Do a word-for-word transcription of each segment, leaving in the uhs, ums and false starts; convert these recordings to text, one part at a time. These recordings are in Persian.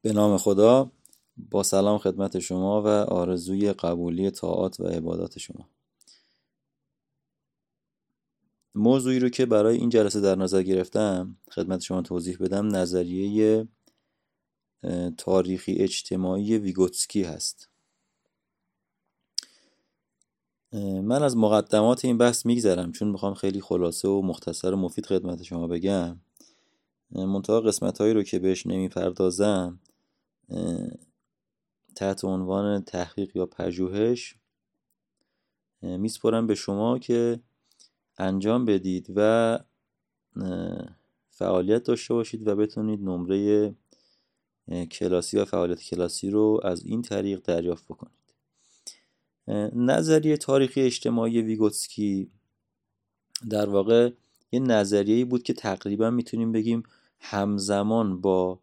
به نام خدا. با سلام خدمت شما و آرزوی قبولی طاعات و عبادات شما. موضوعی رو که برای این جلسه در نظر گرفتم خدمت شما توضیح بدم نظریه تاریخی اجتماعی ویگوتسکی هست. من از مقدمات این بحث میگذرم چون میخوام خیلی خلاصه و مختصر و مفید خدمت شما بگم. منتها قسمت هایی رو که بهش نمیپردازم تحت عنوان تحقیق یا پژوهش میسپرم به شما که انجام بدید و فعالیت داشته باشید و بتونید نمره کلاسی و فعالیت کلاسی رو از این طریق دریافت بکنید. نظریه تاریخی اجتماعی ویگوتسکی در واقع یه نظریه‌ای بود که تقریبا میتونیم بگیم همزمان با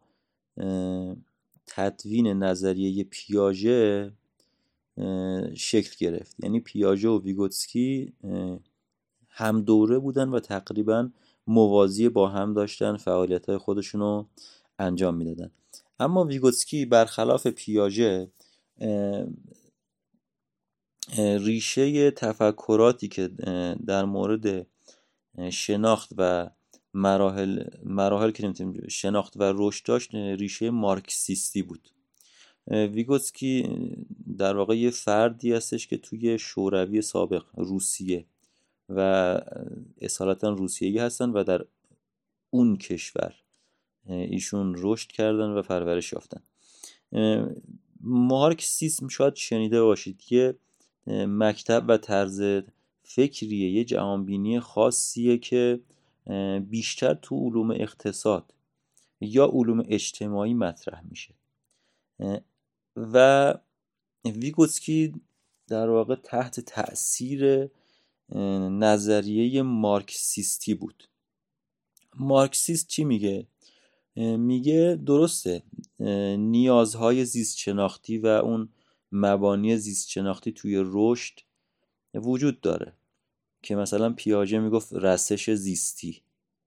تدوین نظریه پیاژه شکل گرفت. یعنی پیاژه و ویگوتسکی هم دوره بودن و تقریبا موازی با هم داشتن فعالیت‌های خودشون رو انجام میدادن. اما ویگوتسکی برخلاف پیاژه ریشه تفکراتی که در مورد شناخت و مراحل مراحل که نمی‌تونیم شناخت و رشد داشت ریشه مارکسیستی بود. ویگوتسکی در واقع یه فردی هستش که توی شوروی سابق روسیه و اصالتا روسیه‌ای هستن و در اون کشور ایشون رشد کردن و پرورش یافتن. مارکسیسم شاید شنیده باشید که مکتب و طرز فکریه، یه جهانبینی خاصیه که بیشتر تو علوم اقتصاد یا علوم اجتماعی مطرح میشه و ویگوتسکی در واقع تحت تأثیر نظریه مارکسیستی بود. مارکسیست چی میگه؟ میگه درسته نیازهای زیست شناختی و اون مبانی زیست شناختی توی رشد وجود داره که مثلا پیاژه میگفت رسش زیستی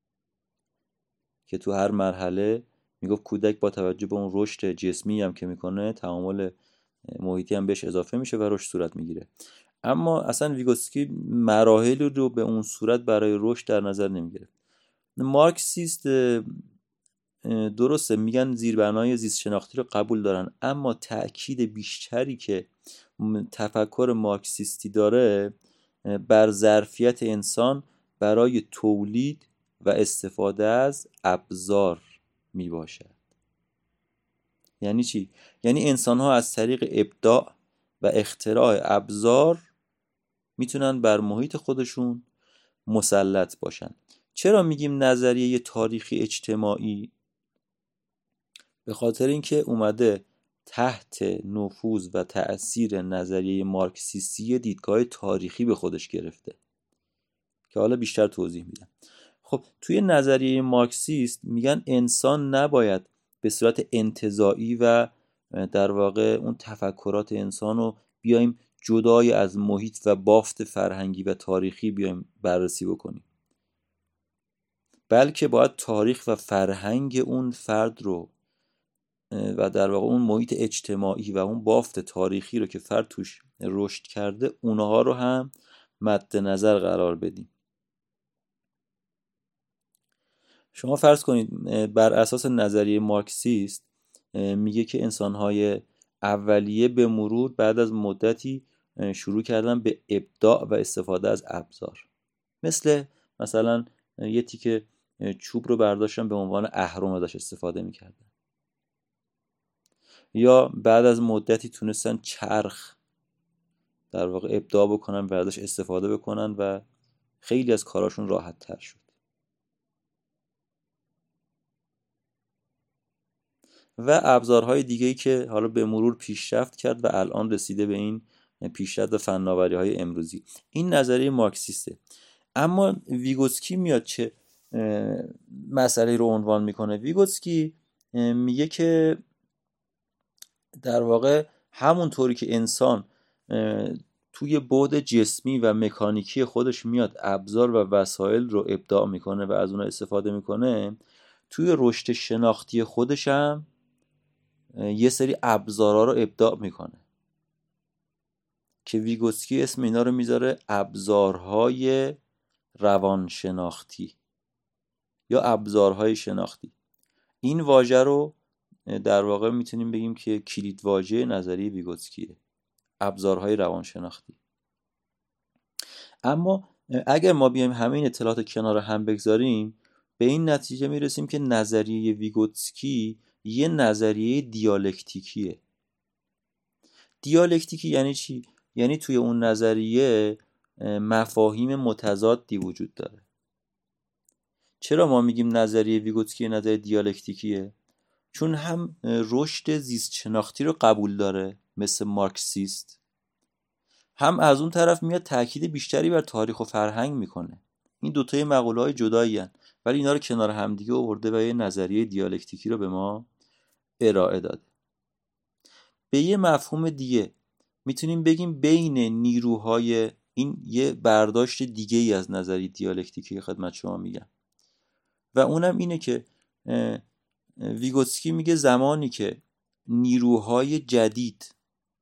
که تو هر مرحله میگفت کودک با توجه به اون رشد جسمی هم که میکنه تعامل محیطی هم بهش اضافه میشه و رشد صورت میگیره. اما اصلا ویگوتسکی مراحل رو به اون صورت برای رشد در نظر نمیگیره. مارکسیست درسته میگن زیربنای زیست شناختی رو قبول دارن، اما تأکید بیشتری که تفکر مارکسیستی داره بر ظرفیت انسان برای تولید و استفاده از ابزار می باشد. یعنی چی؟ یعنی انسان ها از طریق ابداع و اختراع ابزار میتونن بر محیط خودشون مسلط باشن. چرا میگیم نظریه تاریخی اجتماعی؟ به خاطر اینکه اومده تحت نفوذ و تأثیر نظریه مارکسیستی دیدگاه تاریخی به خودش گرفته که حالا بیشتر توضیح میدم. خب توی نظریه مارکسیست میگن انسان نباید به صورت انتزاعی و در واقع اون تفکرات انسان رو بیایم جدای از محیط و بافت فرهنگی و تاریخی بیایم بررسی بکنیم، بلکه باید تاریخ و فرهنگ اون فرد رو و در واقع اون محیط اجتماعی و اون بافت تاریخی رو که فرد توش رشد کرده اونها رو هم مد نظر قرار بدیم. شما فرض کنید بر اساس نظریه مارکسیست میگه که انسان‌های اولیه به مرور بعد از مدتی شروع کردن به ابداع و استفاده از ابزار، مثل مثلا یه تیکه چوب رو برداشتن به عنوان اهرم ازش استفاده میکردن، یا بعد از مدتی تونستن چرخ در واقع ابداع بکنن و ازش استفاده بکنن و خیلی از کاراشون راحت تر شد. و ابزارهای دیگه‌ای که حالا به مرور پیشرفت کرد و الان رسیده به این پیشرفت و فناوری‌های امروزی. این نظریه مارکسیسته. اما ویگوتسکی میاد چه مسئله رو عنوان میکنه؟ ویگوتسکی میگه که در واقع همونطوری که انسان توی بعد جسمی و مکانیکی خودش میاد ابزار و وسایل رو ابداع میکنه و از اونها استفاده میکنه، توی رشد شناختی خودش هم یه سری ابزارها رو ابداع میکنه که ویگوتسکی اسم اینا رو میذاره ابزارهای روانشناختی یا ابزارهای شناختی. این واژه رو در واقع میتونیم بگیم که کلید واژه نظریه ویگوتسکیه، ابزارهای روانشناختی. اما اگر ما بیایم همه این اطلاعات کنار هم بگذاریم، به این نتیجه میرسیم که نظریه ویگوتسکی یه نظریه دیالکتیکیه. دیالکتیکی یعنی چی؟ یعنی توی اون نظریه مفاهیم متضادی وجود داره. چرا ما میگیم نظریه ویگوتسکی نظریه دیالکتیکیه؟ چون هم رشد زیست شناختی رو قبول داره مثل مارکسیست، هم از اون طرف میاد تاکید بیشتری بر تاریخ و فرهنگ میکنه. این دوتای مقوله های جدایی هن، ولی اینا رو کنار همدیگه آورده و یه نظریه دیالکتیکی رو به ما ارائه داده. به یه مفهوم دیگه میتونیم بگیم بین نیروهای، این یه برداشت دیگه ای از نظریه دیالکتیکی خدمت شما میگم، و اونم اینه که ویگوتسکی میگه زمانی که نیروهای جدید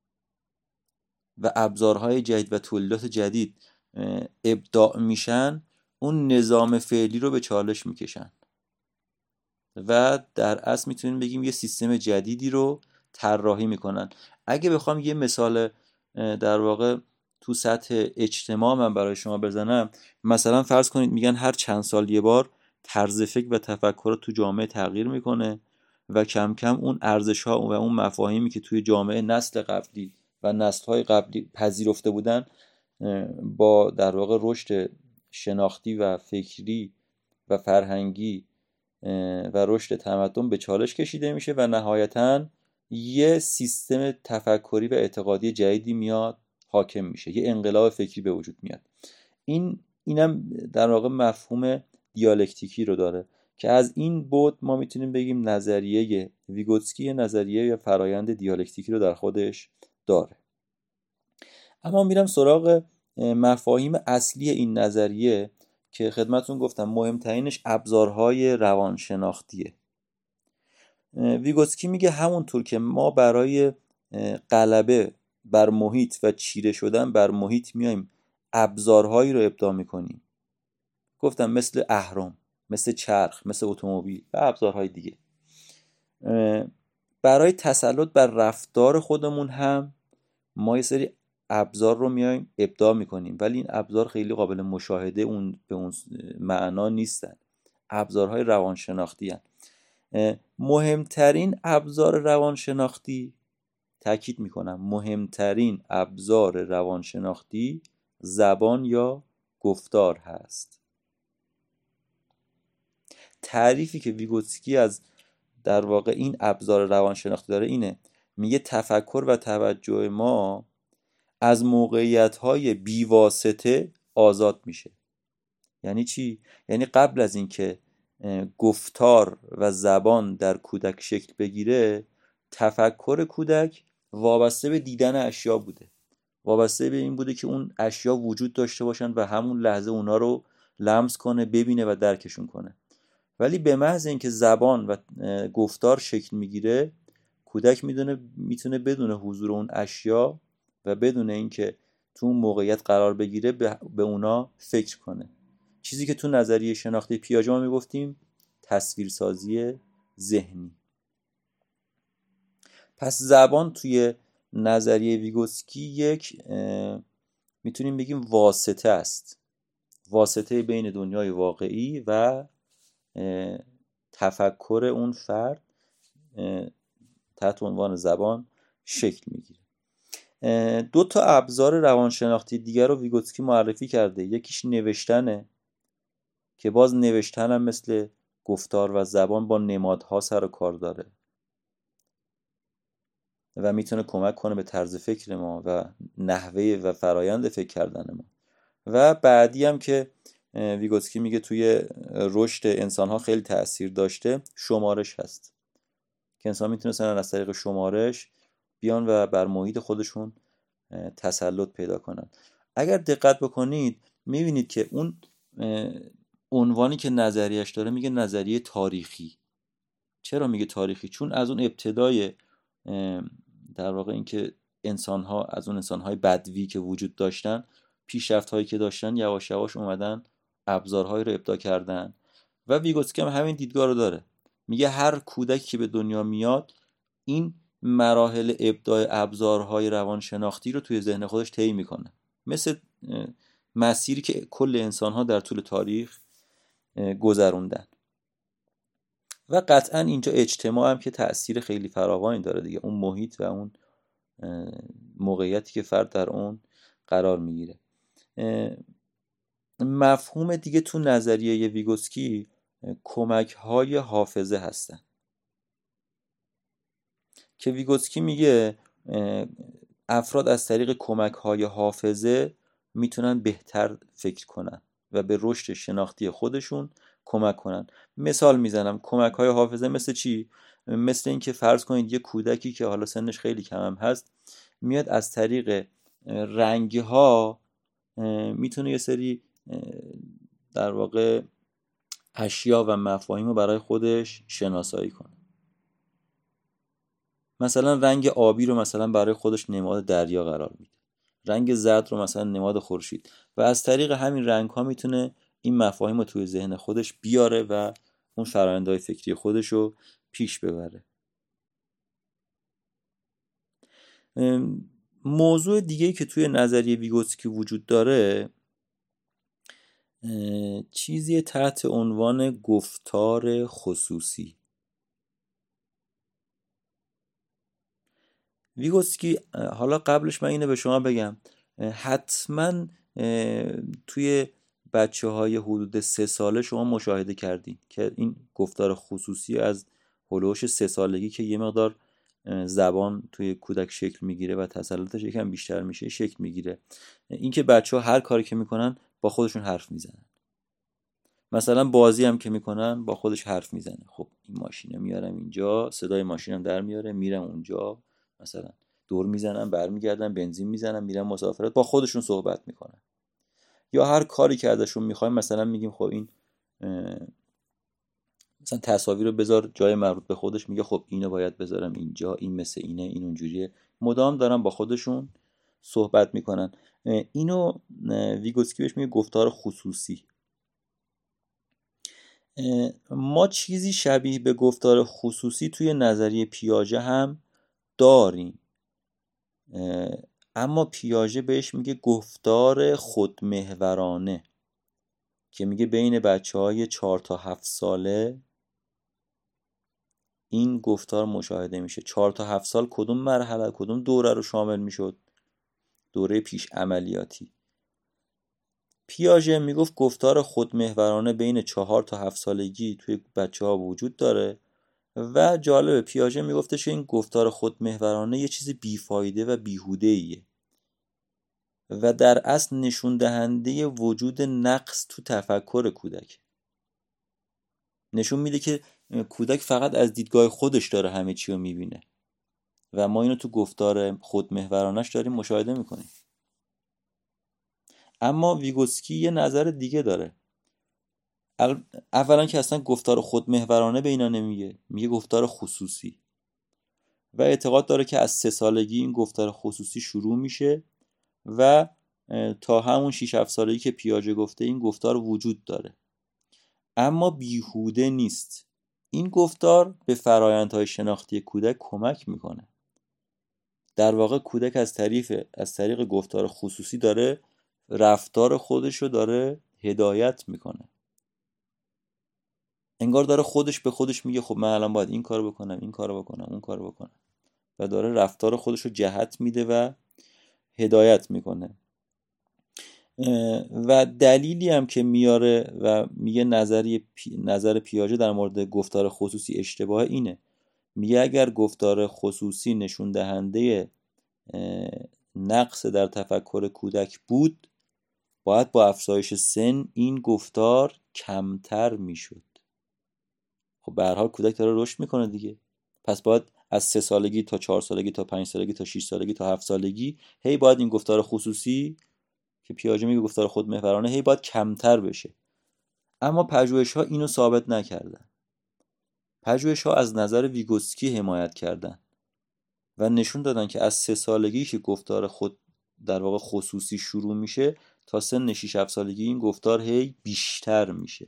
و ابزارهای جدید و تولیدات جدید ابداع میشن، اون نظام فعلی رو به چالش میکشن و در اصل میتونیم بگیم یه سیستم جدیدی رو طراحی میکنن. اگه بخوام یه مثال در واقع تو سطح اجتماع من برای شما بزنم، مثلا فرض کنید میگن هر چند سال یه بار طرز فکر و تفکر تو جامعه تغییر میکنه و کم کم اون ارزش ها و اون مفاهیمی که توی جامعه نسل قبلی و نسل های قبلی پذیرفته بودن با در واقع رشد شناختی و فکری و فرهنگی و رشد تمدن به چالش کشیده میشه و نهایتاً یه سیستم تفکری و اعتقادی جدیدی میاد حاکم میشه، یه انقلاب فکری به وجود میاد. این اینم در واقع مفهوم دیالکتیکی رو داره که از این بعد ما میتونیم بگیم نظریه ویگوتسکی نظریه یا فرایند دیالکتیکی رو در خودش داره. اما میرم سراغ مفاهیم اصلی این نظریه که خدمتتون گفتم مهمترینش ابزارهای روانشناختیه. ویگوتسکی میگه همونطور که ما برای غلبه بر محیط و چیره شدن بر محیط میایم ابزارهایی رو ابداع میکنیم، گفتم مثل اهرم، مثل چرخ، مثل اتومبیل و ابزارهای دیگه، برای تسلط بر رفتار خودمون هم ما یه سری ابزار رو میایم ابداع میکنیم، ولی این ابزار خیلی قابل مشاهده اون به اون معنا نیستن. ابزارهای روانشناختی هن. مهمترین ابزار روانشناختی، تاکید میکنم مهمترین ابزار روانشناختی زبان یا گفتار هست. تعریفی که ویگوتسکی از در واقع این ابزار روانشناختی داره اینه، میگه تفکر و توجه ما از موقعیت‌های بیواسطه آزاد میشه. یعنی چی؟ یعنی قبل از اینکه گفتار و زبان در کودک شکل بگیره، تفکر کودک وابسته به دیدن اشیا بوده، وابسته به این بوده که اون اشیا وجود داشته باشن و همون لحظه اونا رو لمس کنه، ببینه و درکشون کنه. ولی به محض اینکه زبان و گفتار شکل میگیره، کودک میدونه میتونه بدون حضور اون اشیا و بدون اینکه تو اون موقعیت قرار بگیره به اونا فکر کنه. چیزی که تو نظریه شناختی پیاژه ما میگفتیم تصویرسازی ذهنی. پس زبان توی نظریه ویگوتسکی یک میتونیم بگیم واسطه است، واسطه بین دنیای واقعی و تفکر اون فرد تحت عنوان زبان شکل میگیره. دو تا ابزار روانشناختی دیگر رو ویگوتسکی معرفی کرده. یکیش نوشتنه که باز نوشتن هم مثل گفتار و زبان با نمادها سر و کار داره و میتونه کمک کنه به طرز فکر ما و نحوه و فرایند فکر کردن ما. و بعدی هم که ویگوتسکی میگه توی رشد انسان‌ها خیلی تأثیر داشته، شمارش هست که انسان میتونستن از طریق شمارش بیان و بر محیط خودشون تسلط پیدا کنن. اگر دقت بکنید میبینید که اون عنوانی که نظریش داره میگه نظریه تاریخی. چرا میگه تاریخی؟ چون از اون ابتدای در واقع اینکه انسان‌ها از اون انسان‌های بدوی که وجود داشتن، پیشرفت‌هایی که داشتن، یواش یواش اومدن ابزارهایی رو ابداع کردن. و ویگوتسکی هم همین دیدگاه رو داره، میگه هر کودکی که به دنیا میاد این مراحل ابداع ابزارهای روانشناختی رو توی ذهن خودش طی میکنه، مثل مسیری که کل انسان‌ها در طول تاریخ گذروندن. و قطعا اینجا اجتماع هم که تأثیر خیلی فراوانی داره دیگه، اون محیط و اون موقعیتی که فرد در اون قرار میگیره. مفهوم دیگه تو نظریه ویگوتسکی کمک های حافظه هستن که ویگوتسکی میگه افراد از طریق کمک های حافظه میتونن بهتر فکر کنن و به رشد شناختی خودشون کمک کنن. مثال میزنم، کمک های حافظه مثل چی؟ مثل اینکه فرض کنید یه کودکی که حالا سنش خیلی کم هم هست میاد از طریق رنگ ها میتونه یه سری در واقع اشیا و مفاهیم رو برای خودش شناسایی کنه. مثلا رنگ آبی رو مثلا برای خودش نماد دریا قرار میده، رنگ زرد رو مثلا نماد خورشید، و از طریق همین رنگ ها میتونه این مفاهیم رو توی ذهن خودش بیاره و اون فرآیندهای فکری خودش رو پیش ببره. موضوع دیگه که توی نظریه ویگوتسکی وجود داره چیزی تحت عنوان گفتار خصوصی. ویگوتسکی، حالا قبلش من اینو به شما بگم، حتما توی بچه های حدود سه ساله شما مشاهده کردین که این گفتار خصوصی از هلوش سه سالگی که یه مقدار زبان توی کودک شکل میگیره و تسلطش یکم بیشتر میشه شکل میگیره. اینکه بچه ها هر کاری که میکنن با خودشون حرف میزنن، مثلا بازی هم که میکنن با خودش حرف میزنه. خب این ماشینه میارم اینجا، صدای ماشینم در میاره، میرم اونجا، مثلا دور میزنم برمیگردم، بنزین میزنم، میرم مسافرت، با خودشون صحبت میکنن. یا هر کاری که ازشون میخوایم، مثلا میگیم خب این مثلا تصاویر رو بذار جای مربوط به خودش، میگه خب اینو باید بذارم اینجا، این مثل اینه، این اونجوریه، مدام دارن با خودشون صحبت میکنن. اینو ویگوتسکی بهش میگه گفتار خصوصی. ما چیزی شبیه به گفتار خصوصی توی نظریه پیاژه هم داریم، اما پیاژه بهش میگه گفتار خودمحورانه، که میگه بین بچه های چهار تا هفت ساله این گفتار مشاهده میشه. چهار تا هفت سال کدوم مرحله، کدوم دوره رو شامل میشد؟ دوره پیش عملیاتی. پیاژه میگفت گفتار خودمحورانه بین چهار تا هفت سالگی توی بچه ها وجود داره و جالب، پیاژه میگفتش این گفتار خودمحورانه یه چیز بیفایده و بیهوده ایه و در اصل نشون دهنده وجود نقص تو تفکر کودک. نشون میده که کودک فقط از دیدگاه خودش داره همه چی رو میبینه و ما اینو تو گفتار خودمحورانش داریم مشاهده میکنیم. اما ویگوتسکی یه نظر دیگه داره. اولا که اصلا گفتار خودمحورانه به اینا نمیگه، میگه گفتار خصوصی، و اعتقاد داره که از سه سالگی این گفتار خصوصی شروع میشه و تا همون شش هفت سالگی که پیاژه گفته این گفتار وجود داره، اما بیهوده نیست. این گفتار به فرایندهای شناختی کودک کمک میکنه. در واقع کودک از طریق از طریق گفتار خصوصی داره رفتار خودش رو داره هدایت میکنه. انگار داره خودش به خودش میگه خب من الان باید این کارو بکنم، این کارو بکنم، اون کارو بکنم، و داره رفتار خودش رو جهت میده و هدایت میکنه. و دلیلی هم که میاره و میگه نظری پی... نظر پیاژه در مورد گفتار خصوصی اشتباه اینه، میگه اگر گفتار خصوصی نشون دهنده نقص در تفکر کودک بود، باید با افزایش سن این گفتار کمتر میشد. خب به هر حال کودک داره رشد میکنه دیگه، پس باید از سه سالگی تا چهار سالگی تا پنج سالگی تا شش سالگی تا هفت سالگی هی باید این گفتار خصوصی که پیاژه میگه گفتار خودمحورانه هی باید کمتر بشه. اما پژوهش‌ها اینو ثابت نکردن. پژوهش‌ها از نظر ویگوتسکی حمایت کردن و نشون دادن که از سه سالگی که گفتار خود در واقع خصوصی شروع میشه تا سن شش هفت سالگی این گفتار هی بیشتر میشه.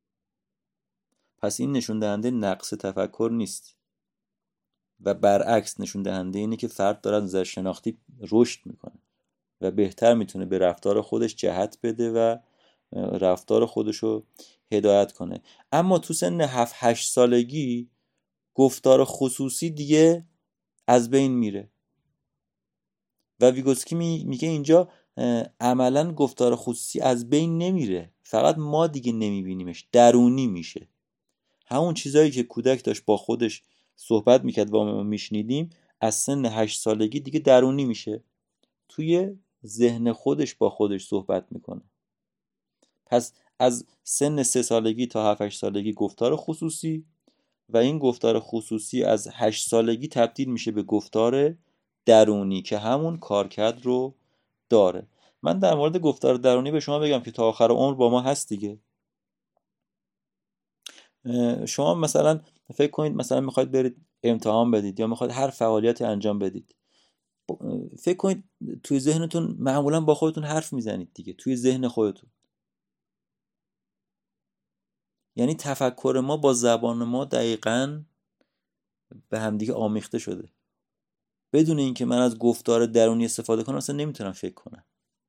پس این نشون دهنده نقص تفکر نیست و برعکس نشون دهنده اینه که فرد داره از نظر شناختی رشد میکنه و بهتر میتونه به رفتار خودش جهت بده و رفتار خودشو هدایت کنه. اما تو سن هفت هشت سالگی گفتار خصوصی دیگه از بین میره و ویگوتسکی میگه اینجا عملا گفتار خصوصی از بین نمیره، فقط ما دیگه نمیبینیمش، درونی میشه. همون چیزایی که کودک داشت با خودش صحبت میکرد و ما میشنیدیم از سن هشت سالگی دیگه درونی میشه، توی ذهن خودش با خودش صحبت میکنه. پس از سن سه سالگی تا هفت هشت سالگی گفتار خصوصی و این گفتار خصوصی از هشت سالگی تبدیل میشه به گفتار درونی که همون کارکرد رو داره. من در مورد گفتار درونی به شما بگم که تا آخر عمر با ما هست دیگه. شما مثلا فکر کنید مثلا میخواید برید امتحان بدید یا میخواید هر فعالیتی انجام بدید، فکر کنید توی ذهنتون معمولا با خودتون حرف میزنید دیگه، توی ذهن خودتون. یعنی تفکر ما با زبان ما دقیقاً به همدیگه آمیخته شده. بدون اینکه من از گفتار درونی استفاده کنم اصلا نمیتونم فکر کنم.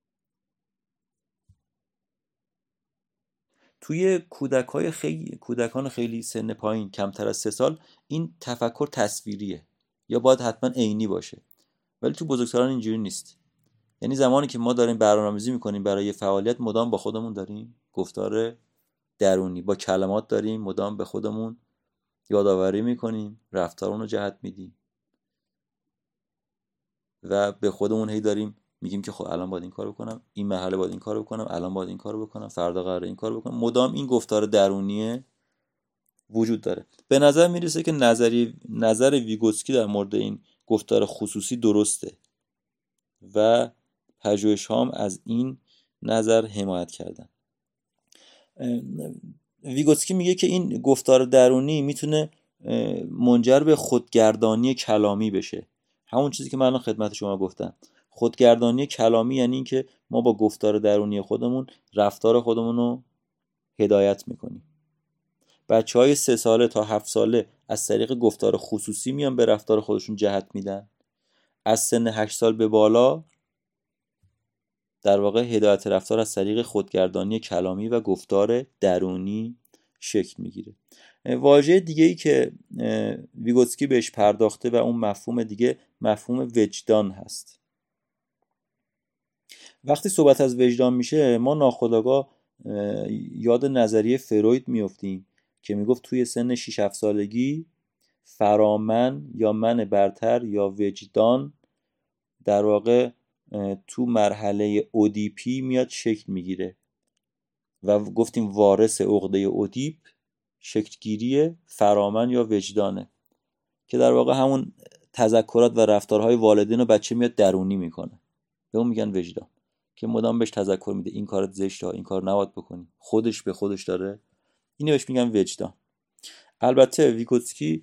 توی کودکای خیلی کودکان خیلی سن پایین کمتر از سه سال این تفکر تصویریه یا باید حتما عینی باشه، ولی تو بزرگسالان اینجوری نیست. یعنی زمانی که ما داریم برنامه‌ریزی میکنیم برای فعالیت، مدام با خودمون داریم گفتار درونی با کلمات داریم مدام به خودمون یادآوری میکنیم، رفتارمون رو جهت میدیم و به خودمون هی داریم میگیم که خب الان باید این کارو بکنم، این مرحله باید این کارو بکنم، الان باید این کارو بکنم، فردا قراره این کارو بکنم. مدام این گفتار درونی وجود داره. به نظر میرسه که نظری نظر ویگوتسکی در مورد این گفتار خصوصی درسته و پژوهش‌هام از این نظر حمایت کردن. ویگوتسکی میگه که این گفتار درونی میتونه منجر به خودگردانی کلامی بشه. همون چیزی که من الان خدمت شما گفتم. خودگردانی کلامی یعنی این که ما با گفتار درونی خودمون رفتار خودمون رو هدایت میکنیم. بچه های سه ساله تا هفت ساله از طریق گفتار خصوصی میان به رفتار خودشون جهت میدن. از سن هشت سال به بالا در واقع هدایت رفتار از طریق خودگردانی کلامی و گفتار درونی شکل میگیره. واژه دیگه ای که ویگوتسکی بهش پرداخته و اون مفهوم دیگه مفهوم وجدان هست. وقتی صحبت از وجدان میشه ما ناخودآگاه یاد نظریه فروید میافتیم که میگفت توی سن شش هفت سالگی فرامن یا من برتر یا وجدان در واقع تو مرحله اودیپی میاد شکل میگیره و گفتیم وارث عقده اودیپ شکلگیری فرامن یا وجدانه که در واقع همون تذکرات و رفتارهای والدین و بچه میاد درونی میکنه، به اون میگن وجدان، که مدام بهش تذکر میده این کارت زشته، این کار نباید بکنی، خودش به خودش داره، اینو بهش میگن وجدان. البته ویگوتسکی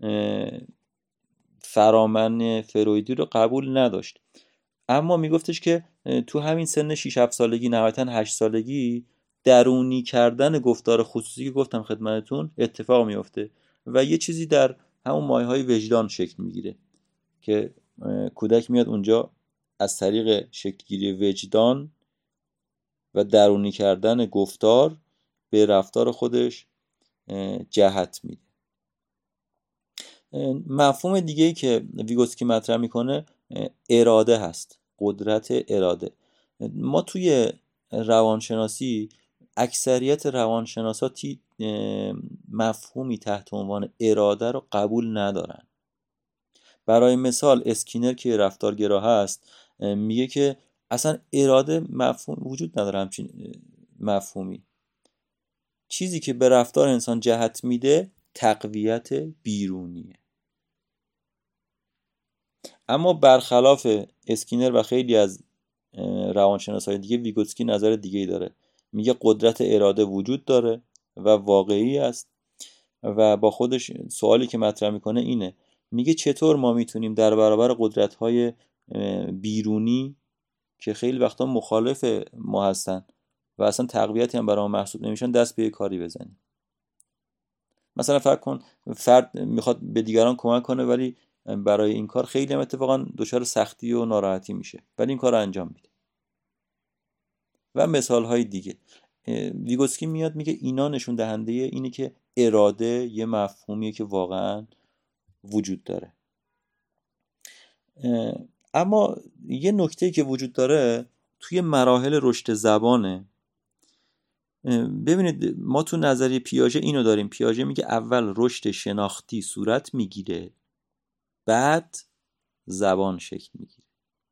فرامن فرویدی رو قبول نداشت، اما میگفتش که تو همین سن شش هفت سالگی نهایتاً هشت سالگی درونی کردن گفتار خصوصی که گفتم خدمتتون اتفاق میفته و یه چیزی در همون مایه‌های وجدان شکل میگیره که کودک میاد اونجا از طریق شکلگیری وجدان و درونی کردن گفتار به رفتار خودش جهت میده. مفهوم دیگه‌ای که ویگوتسکی مطرح میکنه اراده هست، قدرت اراده. ما توی روانشناسی اکثریت روانشناساتی مفهومی تحت عنوان اراده رو قبول ندارن. برای مثال اسکینر که رفتارگرا هست میگه که اصلا اراده مفهوم وجود نداره، همچین مفهومی. چیزی که به رفتار انسان جهت میده تقویت بیرونیه. اما برخلاف اسکینر و خیلی از روانشناسای دیگه ویگوتسکی نظر دیگه‌ای داره. میگه قدرت اراده وجود داره و واقعی است و با خودش سوالی که مطرح میکنه اینه میگه چطور ما میتونیم در برابر قدرت‌های بیرونی که خیلی وقتا مخالف ما هستن و اصلا تقویتی هم برای ما محسوب نمیشن دست به کاری بزنیم. مثلا فکر کن فرد میخواد به دیگران کمک کنه ولی برای این کار خیلی هم اتفاقا دچار سختی و ناراحتی میشه ولی این کار رو انجام میده. و مثال های دیگه. ویگوتسکی میاد میگه اینا نشون دهنده اینه که اراده یه مفهومیه که واقعا وجود داره. اما یه نکته‌ای که وجود داره توی مراحل رشد زبانه. ببینید ما تو نظریه پیاژه اینو داریم، پیاژه میگه اول رشد شناختی صورت میگیره بعد زبان شکل میگیره.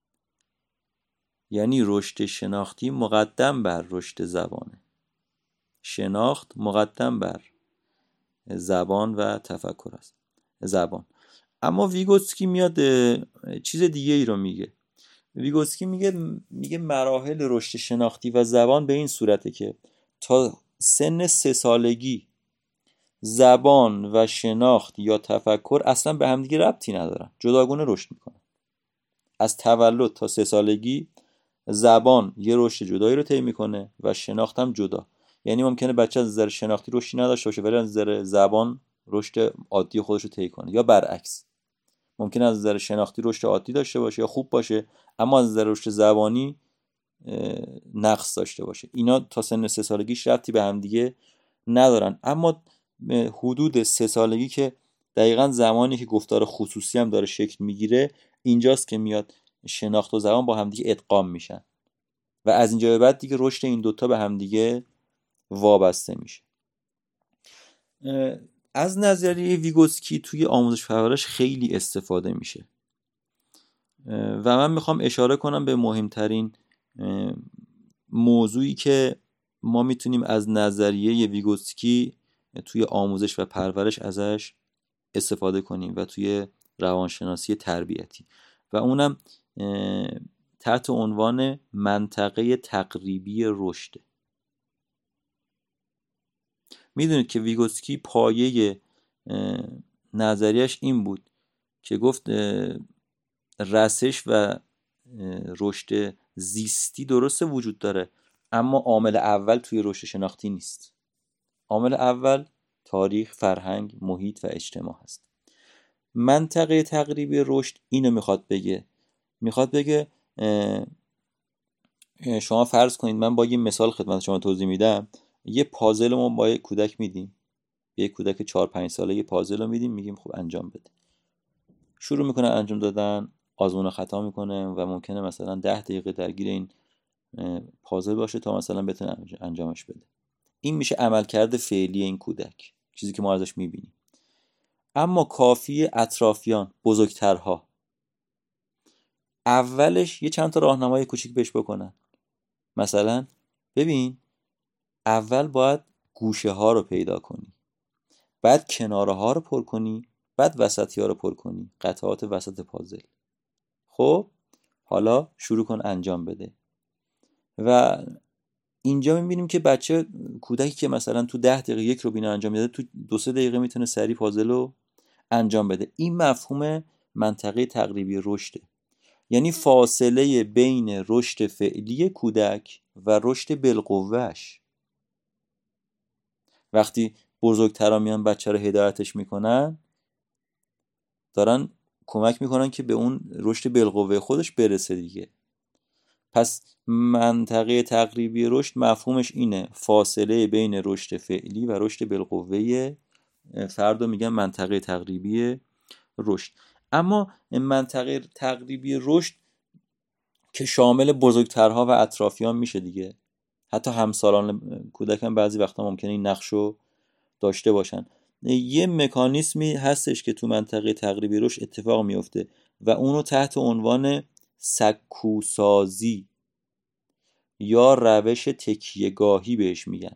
یعنی رشد شناختی مقدم بر رشد زبانه، شناخت مقدم بر زبان و تفکر است زبان. اما ویگوتسکی میاد چیز دیگه ای رو میگه. ویگوتسکی میگه میگه مراحل رشد شناختی و زبان به این صورته که تا سن سه سالگی زبان و شناخت یا تفکر اصلا به همدیگه ربطی ندارن، جداگونه رشد میکنن. از تولد تا سه سالگی زبان یه رشد جدایی رو طی میکنه و شناخت هم جدا. یعنی ممکنه بچه از نظر شناختی رشدی نداشته باشه ولی از نظر زبان رشد عادی خودش رو طی کنه، یا برعکس ممکنه از نظر شناختی رشد عادی داشته باشه یا خوب باشه اما از نظر رشد زبانی نقص داشته باشه. اینا تا سن سه سالگیش ربطی به هم دیگه ندارن. اما حدود سه سالگی که دقیقاً زمانی که گفتار خصوصی هم داره شکل میگیره، اینجاست که میاد شناخت و زبان با هم دیگه ادغام میشن و از اینجا به بعد دیگه رشد این دوتا به هم دیگه وابسته میشه. از نظریه ویگوتسکی توی آموزش پرورش خیلی استفاده میشه و من میخوام اشاره کنم به مهمترین موضوعی که ما میتونیم از نظریه ویگوتسکی توی آموزش و پرورش ازش استفاده کنیم و توی روانشناسی تربیتی، و اونم تحت عنوان منطقه تقریبی رشد. میدونید که ویگوتسکی پایه نظریش این بود که گفت رسش و رشد زیستی درسته وجود داره اما عامل اول توی رشد شناختی نیست. عامل اول تاریخ، فرهنگ، محیط و اجتماع هست. منطقه تقریبی رشد اینو میخواد بگه. میخواد بگه شما فرض کنید من با یه مثال خدمت شما توضیح میدم. یه پازل ما با یه کودک میدیم، یه کودک چهار پنج ساله یه پازل رو میدیم، میگیم خب انجام بده. شروع میکنه انجام دادن، آزمون و خطا میکنه و ممکنه مثلا ده دقیقه درگیر این پازل باشه تا مثلا بتونه انجامش بده. این میشه عملکرد فعلی این کودک، چیزی که ما ازش میبینیم. اما کافی اطرافیان، بزرگترها، اولش یه چند تا راهنمای کوچیک بهش بکنن. مثلا ببین اول باید گوشه ها رو پیدا کنی، بعد کناره ها رو پر کنی، بعد وسطی ها رو پر کنی، قطعات وسط پازل. خب حالا شروع کن انجام بده. و اینجا میبینیم که بچه کودکی که مثلا تو ده دقیقه یک رو بینه انجام میده تو دو سه دقیقه میتونه سریع پازل رو انجام بده. این مفهوم منطقه تقریبی رشده، یعنی فاصله بین رشد فعلی کودک و رشد بالقوهش. وقتی بزرگترا میان بچه رو هدایتش میکنن دارن کمک میکنن که به اون رشد بالقوه خودش برسه دیگه. پس منطقه تقریبی رشد مفهومش اینه، فاصله بین رشد فعلی و رشد بالقوه فرد رو میگن منطقه تقریبی رشد. اما منطقه تقریبی رشد که شامل بزرگترها و اطرافیان میشه دیگه، حتی همسالان کودک هم بعضی وقتا ممکنه این نقشو داشته باشن. یه مکانیزمی هستش که تو منطقه تقریبی رشد اتفاق میفته و اونو تحت عنوان سکوسازی یا روش تکیه‌گاهی بهش میگن.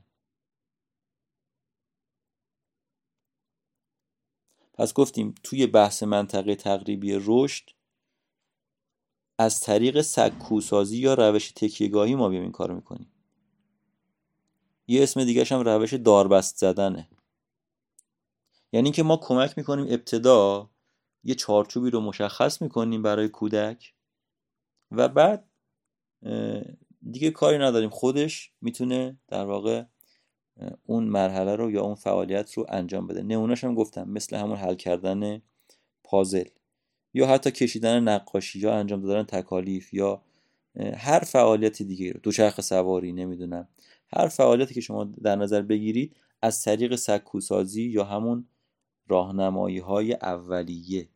پس گفتیم توی بحث منطقه تقریبی رشد از طریق سکوسازی یا روش تکیه‌گاهی ما بیام این کارو میکنیم. یه اسم دیگه‌ش هم روش داربست زدنه. یعنی که ما کمک میکنیم ابتدا یه چارچوبی رو مشخص میکنیم برای کودک و بعد دیگه کاری نداریم، خودش میتونه در واقع اون مرحله رو یا اون فعالیت رو انجام بده. نمونه‌اش هم گفتم مثل همون حل کردن پازل یا حتی کشیدن نقاشی یا انجام دادن تکالیف یا هر فعالیت دیگه رو، دوچرخه سواری، نمیدونم، هر فعالیتی که شما در نظر بگیرید از طریق سکوسازی یا همون راهنمایی های اولیه،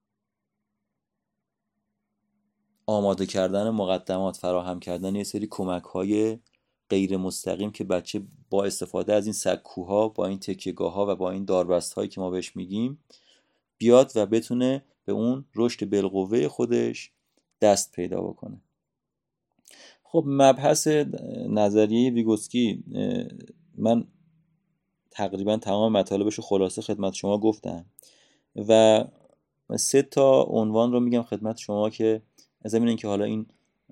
آماده کردن مقدمات، فراهم کردن یه سری کمک های غیر مستقیم که بچه با استفاده از این سکوها، با این تکیهگاه ها و با این داربست هایی که ما بهش میگیم بیاد و بتونه به اون رشد بالقوه خودش دست پیدا بکنه. خب مبحث نظریه ویگوتسکی من تقریبا تمام مطالبش رو خلاصه خدمت شما گفتم و سه تا عنوان رو میگم خدمت شما که ضمن اینکه حالا این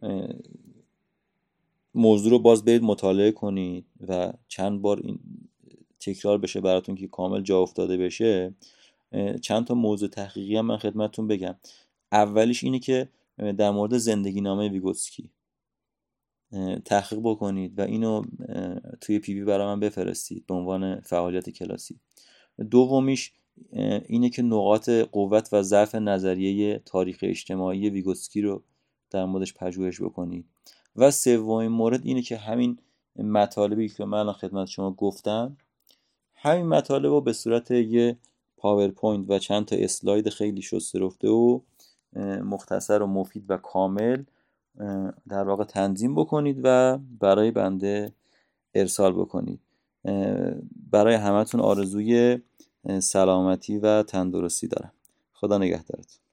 موضوع رو باز برید مطالعه کنید و چند بار این تکرار بشه براتون که کامل جا افتاده بشه، چند تا موضوع تحقیقی هم من خدمتتون بگم. اولیش اینه که در مورد زندگی نامه ویگوتسکی تحقیق بکنید و اینو توی پی وی برای من بفرستید به عنوان فعالیت کلاسی. دومیش اینه که نقاط قوت و ضعف نظریه تاریخ اجتماعی ویگوتسکی رو در موردش پژوهش بکنید. و سومین مورد اینه که همین مطالبی که من خدمت شما گفتم، همین مطالب رو به صورت یه پاورپوینت و چند تا اسلاید خیلی شسته رفته و مختصر و مفید و کامل در واقع تنظیم بکنید و برای بنده ارسال بکنید. برای همتون آرزوی سلامتی و تندرستی دارم. خدا نگهدارت.